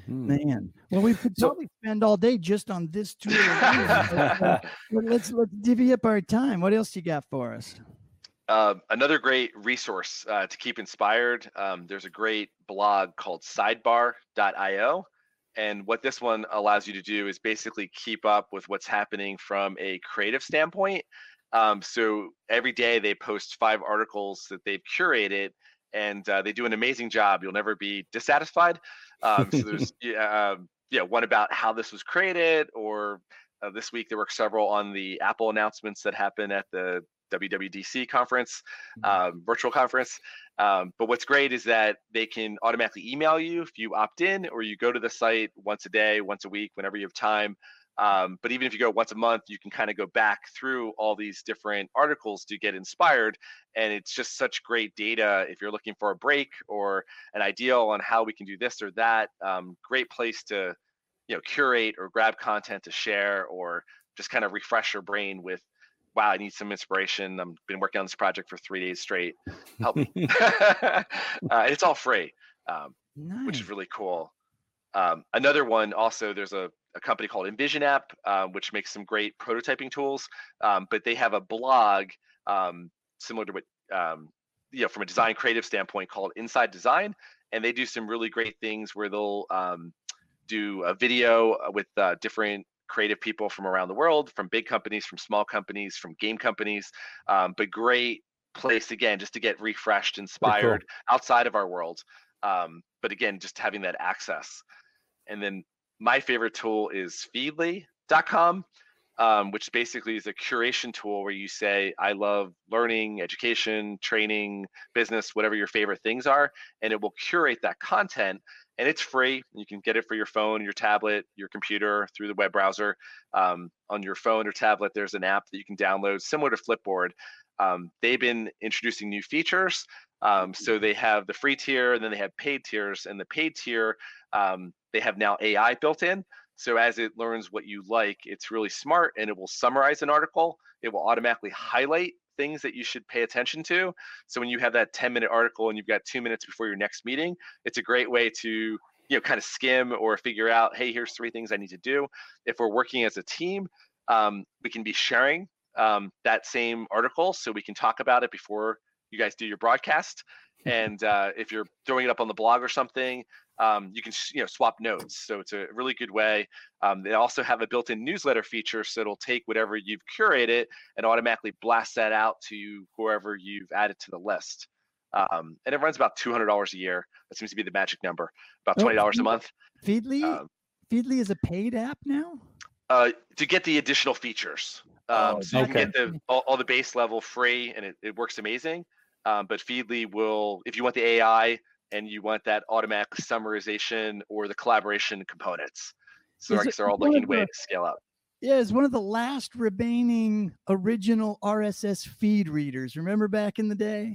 [SPEAKER 1] Man, well, we could
[SPEAKER 3] So-
[SPEAKER 1] probably spend all day just on this tool. alone. But, uh, let's let's divvy up our time. What else you got for us?
[SPEAKER 2] Uh, another great resource uh, to keep inspired. Um, there's a great blog called sidebar dot io. And what this one allows you to do is basically keep up with what's happening from a creative standpoint. Um, so every day they post five articles that they've curated, and uh, they do an amazing job. You'll never be dissatisfied. Um, so there's yeah, um, yeah, one about how this was created, or uh, this week there were several on the Apple announcements that happened at the W W D C conference, um, virtual conference. Um, but what's great is that they can automatically email you if you opt in, or you go to the site once a day, once a week, whenever you have time. Um, but even if you go once a month, you can kind of go back through all these different articles to get inspired. And it's just such great data if you're looking for a break or an idea on how we can do this or that. Um, great place to, you know, curate or grab content to share, or just kind of refresh your brain with, wow, I need some inspiration. I've been working on this project for three days straight. Help me. uh, it's all free, um,
[SPEAKER 1] Nice.
[SPEAKER 2] which is really cool. Um, another one also, there's a, a company called Envision App, uh, which makes some great prototyping tools, um, but they have a blog um, similar to what, um, you know, from a design creative standpoint called Inside Design. And they do some really great things where they'll um, do a video with uh, different creative people from around the world, from big companies, from small companies, from game companies, um, but great place, again, just to get refreshed, inspired cool. outside of our world. Um, but again, just having that access. And then my favorite tool is feedly dot com, um, which basically is a curation tool where you say, I love learning, education, training, business, whatever your favorite things are, and it will curate that content. And it's free. You can get it for your phone, your tablet, your computer, through the web browser. Um, on your phone or tablet, there's an app that you can download similar to Flipboard. Um, they've been introducing new features. Um, so they have the free tier, and then they have paid tiers. And the paid tier, um, they have now A I built in. So as it learns what you like, it's really smart, and it will summarize an article. It will automatically highlight things that you should pay attention to. So when you have that ten minute article and you've got two minutes before your next meeting, it's a great way to, you know, kind of skim or figure out, hey, here's three things I need to do. If we're working as a team, um, we can be sharing um, that same article, so we can talk about it before you guys do your broadcast. And uh, if you're throwing it up on the blog or something, um, you can, you know, swap notes. So it's a really good way. Um, they also have a built-in newsletter feature, so it'll take whatever you've curated and automatically blast that out to whoever you've added to the list. Um, and it runs about two hundred dollars a year. That seems to be the magic number. About twenty dollars
[SPEAKER 1] oh,
[SPEAKER 2] a month.
[SPEAKER 1] Feedly,
[SPEAKER 2] um,
[SPEAKER 1] Feedly is a paid app now?
[SPEAKER 2] Uh, to get the additional features. Um,
[SPEAKER 1] Oh,
[SPEAKER 2] so you
[SPEAKER 3] okay.
[SPEAKER 2] can get the all, all the base level free, and it, it works amazing. Um, but Feedly will, if you want the A I and you want that automatic summarization or the collaboration components. So
[SPEAKER 1] Is
[SPEAKER 2] I
[SPEAKER 1] it
[SPEAKER 2] guess they're all
[SPEAKER 1] one of
[SPEAKER 2] looking way
[SPEAKER 1] the-
[SPEAKER 2] to scale up.
[SPEAKER 1] Yeah, it's one of the last remaining original R S S feed readers. Remember back in the day?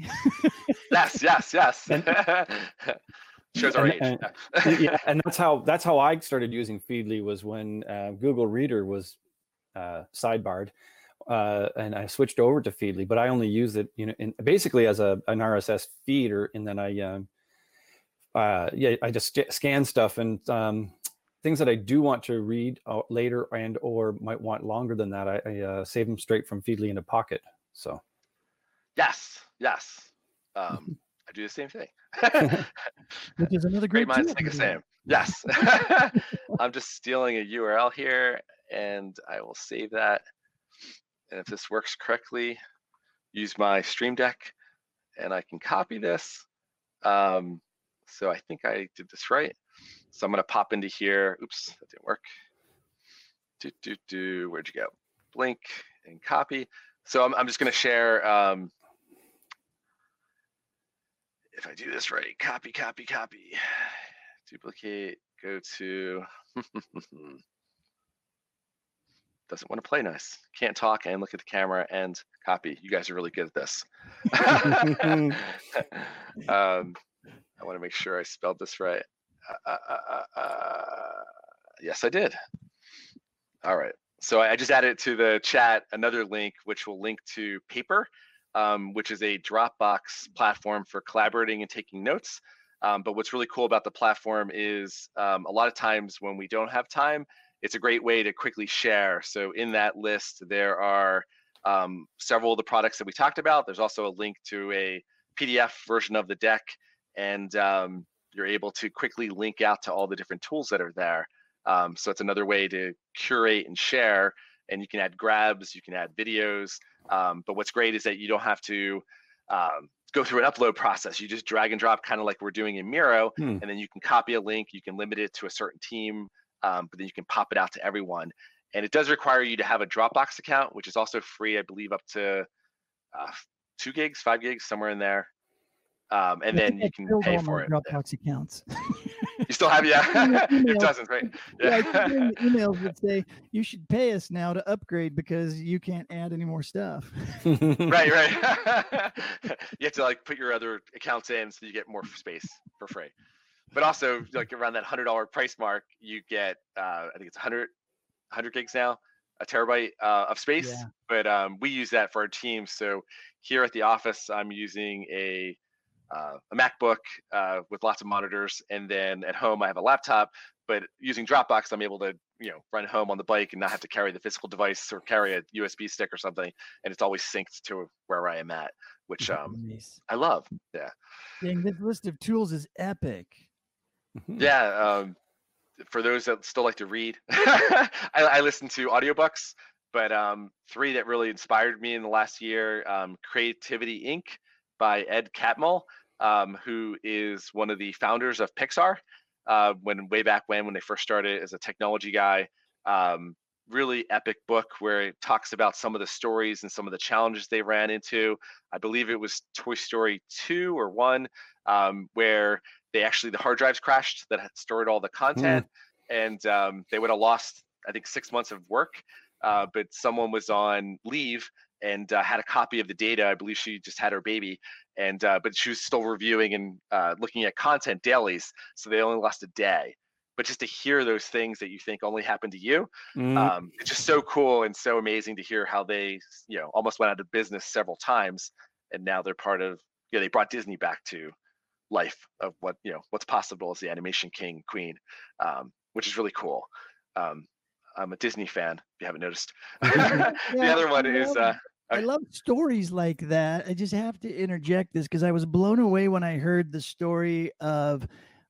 [SPEAKER 2] Yes, yes, yes. Shows our age.
[SPEAKER 3] And, and, yeah, and that's how that's how I started using Feedly, was when uh, Google Reader was uh, sidebarred, uh, and I switched over to Feedly. But I only use it, you know, in, basically as a an R S S feeder, and then I, um, uh, yeah, I just sc- scan stuff and um, things that I do want to read uh, later and or might want longer than that. I, I uh, save them straight from Feedly into Pocket. So
[SPEAKER 2] Yes, yes. Um, I do the same thing.
[SPEAKER 1] Which is another
[SPEAKER 2] Great
[SPEAKER 1] great
[SPEAKER 2] minds
[SPEAKER 1] tool.
[SPEAKER 2] think the same. Yes. I'm just stealing a U R L here, and I will save that. And if this works correctly, use my Stream Deck, and I can copy this. Um, so I think I did this right. So I'm going to pop into here. Oops, that didn't work. Do, do, do. Where'd you go? Blink and copy. So I'm, I'm just going to share. Um, if I do this right, copy, copy, copy, duplicate, go to, doesn't want to play nice. Can't talk and look at the camera and copy. You guys are really good at this. um, I want to make sure I spelled this right. Uh, uh, uh, uh, yes, I did. All right. So I just added to the chat another link, which will link to Paper, um, which is a Dropbox platform for collaborating and taking notes. Um, but what's really cool about the platform is um, a lot of times when we don't have time, it's a great way to quickly share. So in that list, there are um, several of the products that we talked about. There's also a link to a P D F version of the deck, and um, you're able to quickly link out to all the different tools that are there. Um, so it's another way to curate and share, and you can add grabs, you can add videos. Um, but what's great is that you don't have to um, go through an upload process. You just drag and drop, kind of like we're doing in Miro,
[SPEAKER 3] Hmm.
[SPEAKER 2] and then you can copy a link, you can limit it to a certain team, um, but then you can pop it out to everyone. And it does require you to have a Dropbox account, which is also free, I believe, up to uh, two gigs, five gigs, somewhere in there. Um, and
[SPEAKER 1] I
[SPEAKER 2] then
[SPEAKER 1] think
[SPEAKER 2] you
[SPEAKER 1] I
[SPEAKER 2] can
[SPEAKER 1] filled
[SPEAKER 2] pay
[SPEAKER 1] all
[SPEAKER 2] for
[SPEAKER 1] my
[SPEAKER 2] it.
[SPEAKER 1] Dropbox accounts.
[SPEAKER 2] You still have, yeah,
[SPEAKER 1] Email.
[SPEAKER 2] it doesn't, right?
[SPEAKER 1] Yeah, I
[SPEAKER 2] Yeah,
[SPEAKER 1] keep getting the emails that say you should pay us now to upgrade because you can't add any more stuff.
[SPEAKER 2] right, right. You have to like put your other accounts in so you get more space for free. But also, like around that hundred dollar price mark, you get uh, I think it's one hundred, one hundred gigs now, a terabyte uh, of space.
[SPEAKER 1] Yeah.
[SPEAKER 2] But um, we use that for our team. So here at the office, I'm using a uh, a MacBook uh, with lots of monitors, and then at home I have a laptop. But using Dropbox, I'm able to you know run home on the bike and not have to carry the physical device or carry a U S B stick or something, and it's always synced to where I am at, which um,
[SPEAKER 1] Nice.
[SPEAKER 2] I love. Yeah.
[SPEAKER 1] Dang, this list of tools is epic.
[SPEAKER 2] Yeah, um, for those that still like to read, I, I listen to audiobooks, but um, three that really inspired me in the last year, um, Creativity Incorporated by Ed Catmull, um, who is one of the founders of Pixar, uh, when way back when, when they first started as a technology guy. Um, really epic book where it talks about some of the stories and some of the challenges they ran into. I believe it was Toy Story two or one, um, where they actually, the hard drives crashed that had stored all the content, mm. and um, they would have lost, I think, six months of work. Uh, but someone was on leave and uh, had a copy of the data. I believe she just had her baby, and uh, but she was still reviewing and uh, looking at content dailies, so they only lost a day. But just to hear those things that you think only happened to you, mm. um, it's just so cool and so amazing to hear how they, you know, almost went out of business several times, and now they're part of, you know, they brought Disney back to life of what, you know, what's possible as the animation king, queen, um, which is really cool. Um, I'm a Disney fan, if you haven't noticed.
[SPEAKER 1] Yeah,
[SPEAKER 2] the other one
[SPEAKER 1] I
[SPEAKER 2] is,
[SPEAKER 1] love,
[SPEAKER 2] uh,
[SPEAKER 1] I love stories like that. I just have to interject this because I was blown away when I heard the story of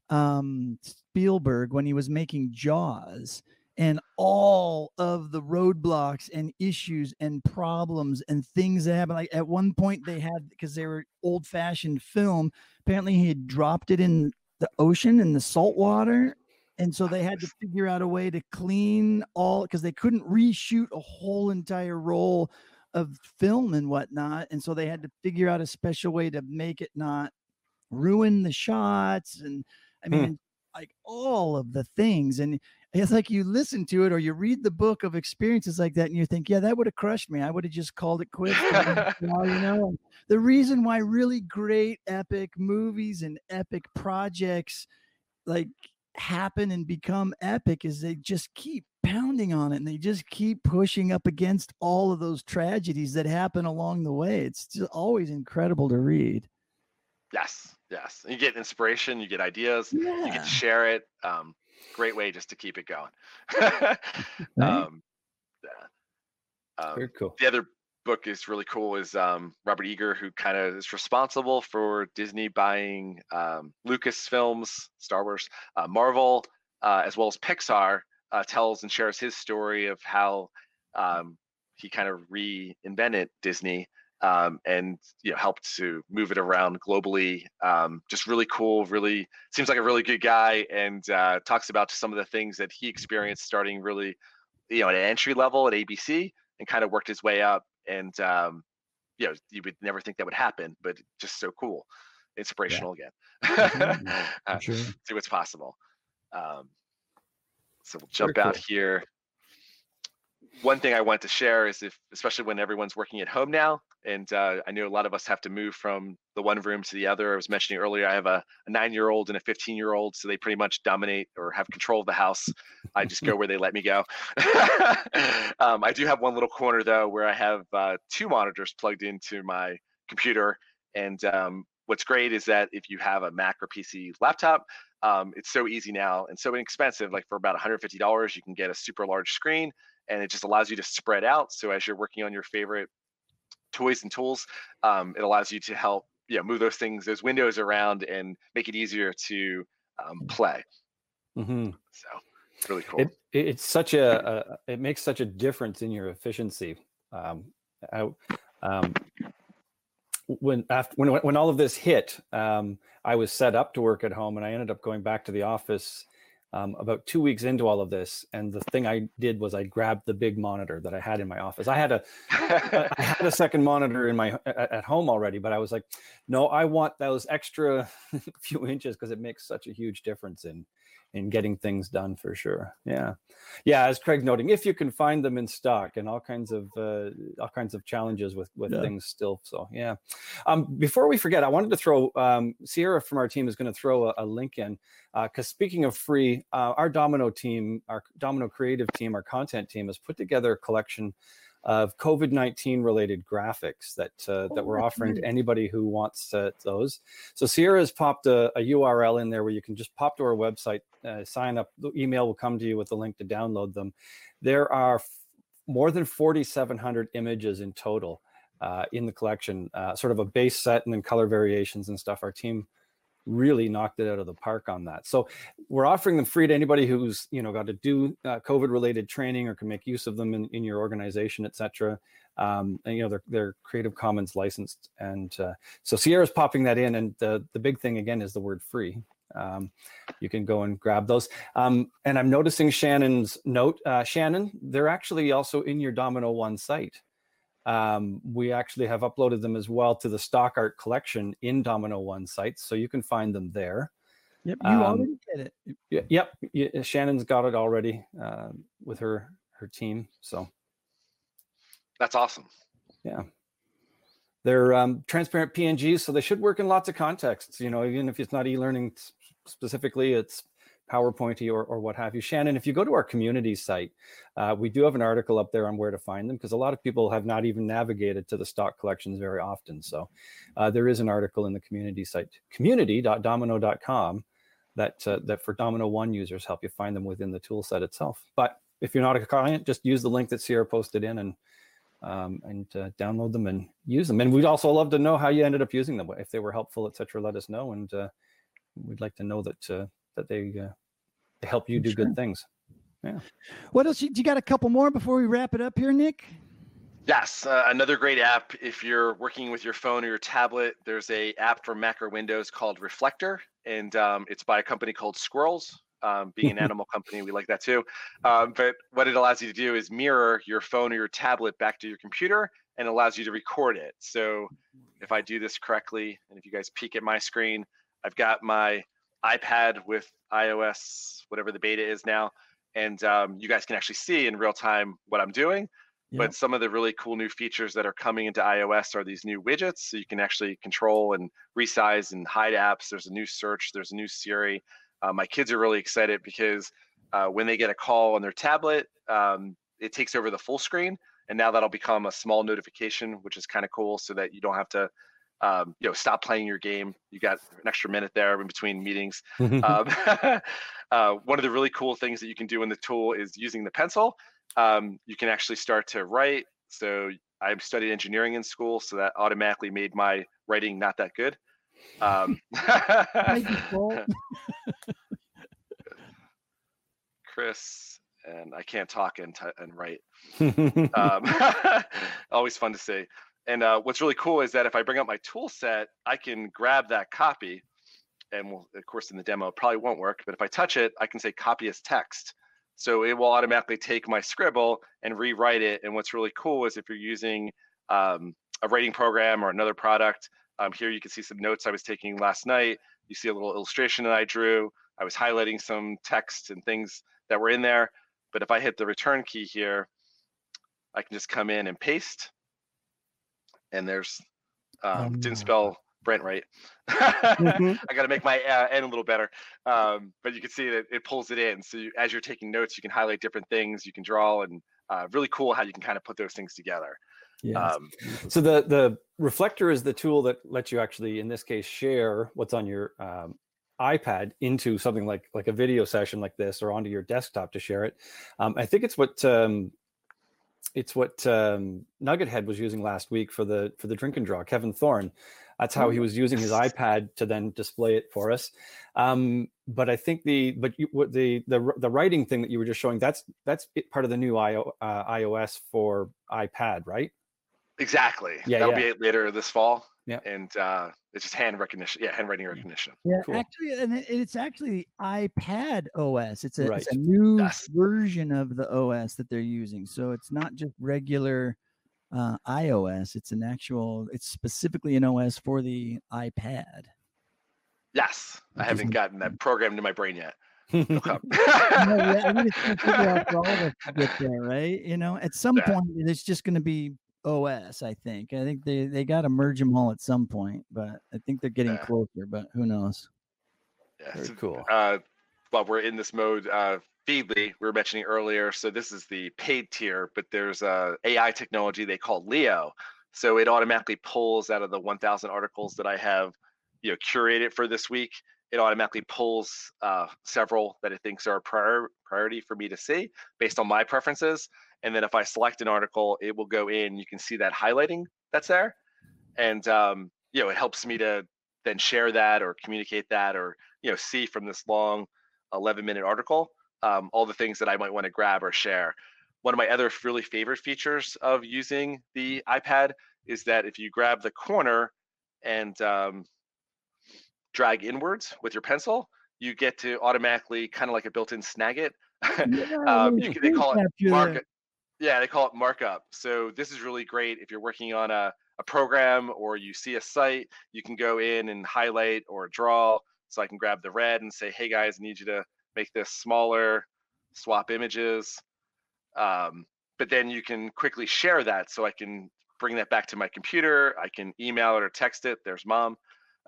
[SPEAKER 1] um, Spielberg when he was making Jaws, and all of the roadblocks and issues and problems and things that happened. Like at one point they had, because they were old fashioned film, apparently he had dropped it in the ocean in the salt water. And so they had to figure out a way to clean all, because they couldn't reshoot a whole entire roll of film and whatnot. And so they had to figure out a special way to make it not ruin the shots. And I mean, hmm. like all of the things. And it's like you listen to it or you read the book of experiences like that and you think, yeah, that would have crushed me. I would have just called it quits. Well, you know, the reason why really great epic movies and epic projects like happen and become epic is they just keep pounding on it and they just keep pushing up against all of those tragedies that happen along the way. It's just always incredible to read.
[SPEAKER 2] Yes. Yes. You get inspiration, you get ideas,
[SPEAKER 1] yeah.
[SPEAKER 2] you get to share it. Um, great way just to keep it going. right? um, yeah. um,
[SPEAKER 3] Very cool.
[SPEAKER 2] The other book is really cool is um, Robert Eager, who kind of is responsible for Disney buying um, Lucasfilms, Star Wars, uh, Marvel, uh, as well as Pixar, uh, tells and shares his story of how um, he kind of reinvented Disney. Um, and you know, helped to move it around globally. Um, just really cool, really seems like a really good guy, and uh, talks about some of the things that he experienced starting really, you know, at an entry level at A B C and kind of worked his way up. And um, you know, you would never think that would happen, but just so cool, inspirational yeah. again. uh, sure. See what's possible. Um, so we'll jump Very out cool. here. One thing I want to share is if, especially when everyone's working at home now, and uh, I know a lot of us have to move from the one room to the other. I was mentioning earlier, I have a, a nine-year-old and a fifteen-year-old, so they pretty much dominate or have control of the house. I just go where they let me go. um, I do have one little corner, though, where I have uh, two monitors plugged into my computer, and um, what's great is that if you have a Mac or P C laptop, um, it's so easy now and so inexpensive. Like for about one hundred fifty dollars, you can get a super large screen, and it just allows you to spread out. So as you're working on your favorite toys and tools, um, it allows you to help, you know, move those things, those windows around, and make it easier to um, play.
[SPEAKER 3] Mm-hmm.
[SPEAKER 2] So it's really cool.
[SPEAKER 3] It, it's such a, a, it makes such a difference in your efficiency. Um, I, um, when after when when all of this hit, um, I was set up to work at home, and I ended up going back to the office um, about two weeks into all of this. And the thing I did was I grabbed the big monitor that I had in my office. I had a I had a second monitor in my at, at home already, but I was like, no, I want those extra few inches because it makes such a huge difference in in getting things done for sure. Yeah. Yeah. As Craig's noting, if you can find them in stock, and all kinds of, uh, all kinds of challenges with, with yeah. things still. So, yeah. Um, before we forget, I wanted to throw, um, Sierra from our team is going to throw a, a link in, uh, cause speaking of free, uh, our Domino team, our Domino creative team, our content team has put together a collection of COVID nineteen related graphics that uh, that we're offering to anybody who wants uh, those. So Sierra has popped a, a U R L in there where you can just pop to our website, uh, sign up. The email will come to you with the link to download them. There are f- more than forty-seven hundred images in total uh, in the collection, uh, sort of a base set and then color variations and stuff. Our team really knocked it out of the park on that. So we're offering them free to anybody who's, you know, got to do uh, COVID related training or can make use of them in, in your organization, et cetera. Um, and, you know, they're, they're Creative Commons licensed. And uh, so Sierra's popping that in. And the, the big thing again is the word free. Um, you can go and grab those. Um, and I'm noticing Shannon's note. Uh, Shannon, they're actually also in your Domino One site. Um, we actually have uploaded them as well to the stock art collection in Domino One sites, so you can find them there.
[SPEAKER 1] Yep, you um, already did it.
[SPEAKER 3] Yeah, yep, yeah, Shannon's got it already uh, with her her team. So
[SPEAKER 2] that's awesome.
[SPEAKER 3] Yeah, they're um, transparent P N Gs, so they should work in lots of contexts. You know, even if it's not e-learning specifically, it's PowerPointy or, or what have you. Shannon, if you go to our community site, uh, we do have an article up there on where to find them, because a lot of people have not even navigated to the stock collections very often. So uh, there is an article in the community site, community dot domino dot com, that uh, that for Domino One users help you find them within the tool set itself. But if you're not a client, just use the link that Sierra posted in and um, and uh, download them and use them. And we'd also love to know how you ended up using them. If they were helpful, et cetera, let us know. And uh, we'd like to know that uh, that they, uh, they help you do sure. good things. Yeah.
[SPEAKER 1] What else? You, you got a couple more before we wrap it up here, Nick?
[SPEAKER 2] Yes, uh, another great app. If you're working with your phone or your tablet, there's a app for Mac or Windows called Reflector, and um, it's by a company called Squirrels. Um, being an animal company, we like that too. Um, but what it allows you to do is mirror your phone or your tablet back to your computer, and allows you to record it. So if I do this correctly, and if you guys peek at my screen, I've got my iPad with iOS, whatever the beta is now, and um, you guys can actually see in real time what I'm doing. Yep. But some of the really cool new features that are coming into iOS are these new widgets, so you can actually control and resize and hide apps. There's a new search, there's a new Siri. Uh, my kids are really excited because uh, when they get a call on their tablet, um, it takes over the full screen, and now that'll become a small notification, which is kind of cool, so that you don't have to Um, you know, stop playing your game. You got an extra minute there in between meetings. um, uh, one of the really cool things that you can do in the tool is using the pencil. Um, you can actually start to write. So I studied engineering in school, so that automatically made my writing not that good. Um, Chris, and I can't talk and, t- and write. um, always fun to say. And uh, what's really cool is that if I bring up my tool set, I can grab that copy, and we'll, of course in the demo it probably won't work, but if I touch it, I can say copy as text. So it will automatically take my scribble and rewrite it. And what's really cool is if you're using um, a writing program or another product, um, here you can see some notes I was taking last night. You see a little illustration that I drew. I was highlighting some text and things that were in there. But if I hit the return key here, I can just come in and paste. And there's, um, oh, didn't spell Brent right. mm-hmm. I got to make my uh, N a little better. Um, but you can see that it pulls it in. So you, as you're taking notes, you can highlight different things, you can draw, and uh, really cool how you can kind of put those things together.
[SPEAKER 1] Yeah.
[SPEAKER 2] Um,
[SPEAKER 3] So the the reflector is the tool that lets you actually, in this case, share what's on your um, iPad into something like like a video session like this, or onto your desktop to share it. Um, I think it's what um, it's what um, Nuggethead was using last week for the for the drink and draw. Kevin Thorne, that's how he was using his iPad to then display it for us. Um, but I think the but you, what the the the writing thing that you were just showing, that's that's part of the new I O, uh, iOS for iPad, right?
[SPEAKER 2] exactly.
[SPEAKER 3] Yeah,
[SPEAKER 2] That'll
[SPEAKER 3] yeah.
[SPEAKER 2] be later this fall.
[SPEAKER 3] Yeah.
[SPEAKER 2] And uh, it's just hand recognition. Yeah, handwriting recognition.
[SPEAKER 1] Yeah,
[SPEAKER 3] Cool.
[SPEAKER 1] actually, and it, it's actually iPad O S. It's a,
[SPEAKER 3] Right.
[SPEAKER 1] it's a new
[SPEAKER 2] Yes.
[SPEAKER 1] version of the O S that they're using. So it's not just regular uh, iOS. It's an actual. It's specifically an O S for the iPad.
[SPEAKER 2] Yes. I
[SPEAKER 1] Which
[SPEAKER 2] haven't
[SPEAKER 1] is-
[SPEAKER 2] gotten that programmed in my brain yet.
[SPEAKER 1] No, yeah, I think it's gonna take a while for all of us to get there, right? You know, at some
[SPEAKER 2] Yeah.
[SPEAKER 1] point, it's just going to be O S. I think. I think they they got to merge them all at some point, but I think they're getting
[SPEAKER 2] Yeah.
[SPEAKER 1] closer. But who knows?
[SPEAKER 2] Yeah,
[SPEAKER 3] Very
[SPEAKER 2] so,
[SPEAKER 3] cool.
[SPEAKER 2] Uh, while we're in this mode, uh, Feedly, we were mentioning earlier. So this is the paid tier, but there's a A I technology they call Leo. So it automatically pulls out of the one thousand articles that I have, you know, curated for this week. It automatically pulls uh, several that it thinks are a prior, priority for me to see based on my preferences. And then if I select an article, it will go in. You can see that highlighting that's there, and um, you know, it helps me to then share that or communicate that, or you know, see from this long eleven minute article um, all the things that I might want to grab or share. One of my other really favorite features of using the iPad is that if you grab the corner and um, drag inwards with your pencil, you get to automatically, kind of like a built-in Snagit. um, you can, they call it mark. Yeah, they call it markup. So this is really great if you're working on a, a program or you see a site, you can go in and highlight or draw. So I can grab the red and say, hey guys, I need you to make this smaller, swap images. Um, but then you can quickly share that, so I can bring that back to my computer. I can email it or text it. There's mom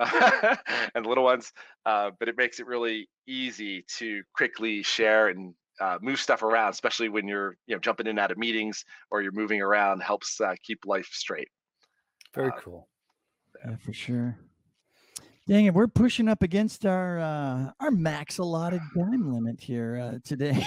[SPEAKER 2] and the little ones. Uh, but it makes it really easy to quickly share and Uh, move stuff around, especially when you're, you know, jumping in and out of meetings or you're moving around. Helps uh, keep life straight.
[SPEAKER 3] Very
[SPEAKER 2] Uh,
[SPEAKER 3] cool.
[SPEAKER 1] Yeah, for sure. Dang it, we're pushing up against our uh, our max allotted time limit here uh, today.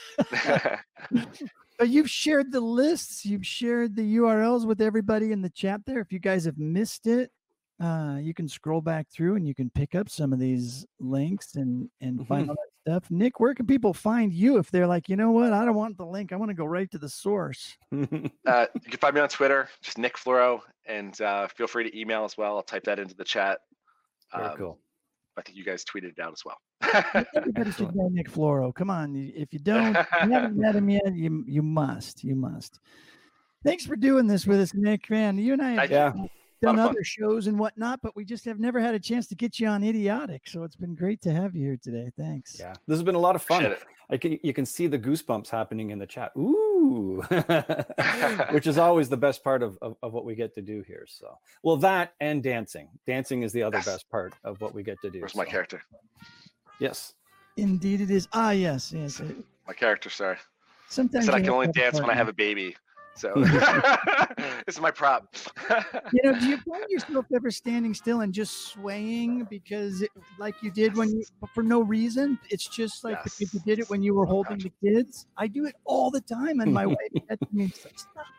[SPEAKER 1] But you've shared the lists, you've shared the U R Ls with everybody in the chat there. If you guys have missed it, uh, you can scroll back through and you can pick up some of these links and and find
[SPEAKER 3] Mhm.
[SPEAKER 1] all that stuff. Nick, where can people find you if they're like, you know what, I don't want the link, I want to go right to the source?
[SPEAKER 2] uh, you can find me on Twitter, just Nick Floro, and uh, feel free to email as well. I'll type that into the chat.
[SPEAKER 3] Very
[SPEAKER 2] Um,
[SPEAKER 3] cool.
[SPEAKER 2] I think you guys tweeted it out as well.
[SPEAKER 1] Everybody should know Nick Floro. Come on, you- if you don't, if you haven't met him yet, you you must, you must. Thanks for doing this with us, Nick. Man, you and I have
[SPEAKER 3] Yeah.
[SPEAKER 1] done
[SPEAKER 2] Lot of fun.
[SPEAKER 1] other shows and whatnot, but we just have never had a chance to get you on Idiotic. So it's been great to have you here today. Thanks.
[SPEAKER 3] Yeah, this has been a lot of fun.
[SPEAKER 2] Appreciate it.
[SPEAKER 3] I can, you can see the goosebumps happening in the chat. Ooh, which is always the best part of, of, of what we get to do here. So, well, that and dancing. Dancing is the other
[SPEAKER 2] Yes.
[SPEAKER 3] best part of what we get to do.
[SPEAKER 2] Where's my
[SPEAKER 3] so,
[SPEAKER 2] character?
[SPEAKER 3] Yes.
[SPEAKER 1] Indeed, it is. Ah, yes, yes. it-
[SPEAKER 2] My character, sorry. I
[SPEAKER 1] Sometimes
[SPEAKER 2] said I
[SPEAKER 1] you
[SPEAKER 2] can
[SPEAKER 1] have
[SPEAKER 2] only
[SPEAKER 1] to
[SPEAKER 2] dance when I
[SPEAKER 1] partner.
[SPEAKER 2] have a baby. So this is my prop.
[SPEAKER 1] You know, do you find yourself ever standing still and just swaying because, it, like you did when you, for no reason? It's just like
[SPEAKER 2] Yes.
[SPEAKER 1] because you did it when you were holding the kids. I do it all the time, and my wife said to me, "Stop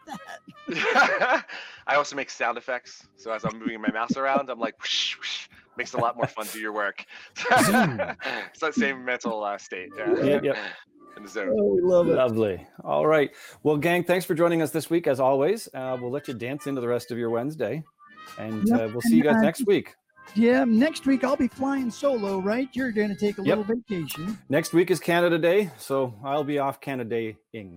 [SPEAKER 1] that."
[SPEAKER 2] I also make sound effects. So as I'm moving my mouse around, I'm like, whoosh, whoosh. Makes it a lot more fun to do your work. It's that same mental uh, state. Yeah.
[SPEAKER 3] Yep, yep.
[SPEAKER 2] In the zone.
[SPEAKER 1] Oh, we love it.
[SPEAKER 3] Lovely. All right. Well, gang, thanks for joining us this week. As always, uh, we'll let you dance into the rest of your Wednesday, and
[SPEAKER 1] Yep,
[SPEAKER 3] uh, we'll see you guys
[SPEAKER 1] and, uh,
[SPEAKER 3] next week.
[SPEAKER 1] Yeah, next week I'll be flying solo, right? You're going to take a
[SPEAKER 3] Yep.
[SPEAKER 1] little vacation.
[SPEAKER 3] Next week is Canada Day, so I'll be off Canada-ing.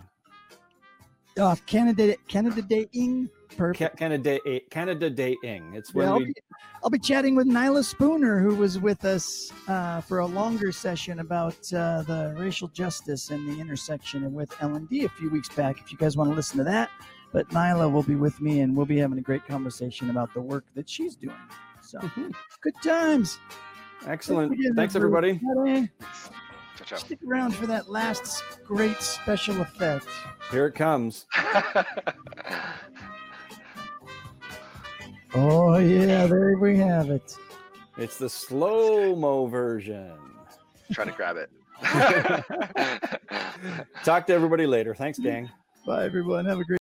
[SPEAKER 1] Uh, Canada, Canada Day-ing. Perfect.
[SPEAKER 3] Ca- Canada Day, Canada Day-ing. It's when
[SPEAKER 1] Yeah, I'll,
[SPEAKER 3] we
[SPEAKER 1] be, I'll be chatting with Nyla Spooner, who was with us uh, for a longer session about uh, the racial justice and the intersection with L and D a few weeks back. If you guys want to listen to that, but Nyla will be with me, and we'll be having a great conversation about the work that she's doing. So good times.
[SPEAKER 3] excellent.
[SPEAKER 1] Thanks again,
[SPEAKER 3] Thanks, everybody.
[SPEAKER 1] everybody.
[SPEAKER 2] Ciao, ciao.
[SPEAKER 1] Stick around for that last great special effect.
[SPEAKER 3] Here it comes.
[SPEAKER 1] Oh yeah, there we have it.
[SPEAKER 3] It's the slow-mo version.
[SPEAKER 2] Trying to grab it.
[SPEAKER 3] Talk to everybody later. Thanks, gang.
[SPEAKER 1] Bye everyone. Have a great